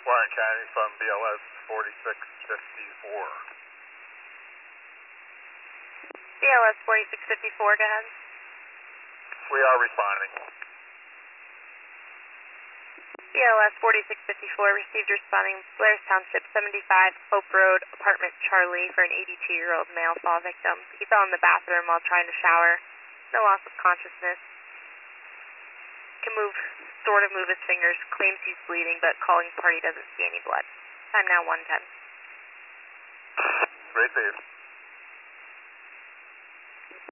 Warren County from BLS 4654. BLS 4654, go ahead. We are responding. BLS 4654 received responding Blair's Township 75 Hope Road, apartment Charlie, for an 82-year-old male fall victim. He fell in the bathroom while trying to shower. No loss of consciousness. Can sort of move his fingers. Claims he's bleeding, but calling party doesn't see any blood. Time now 1:10. Great, Dave.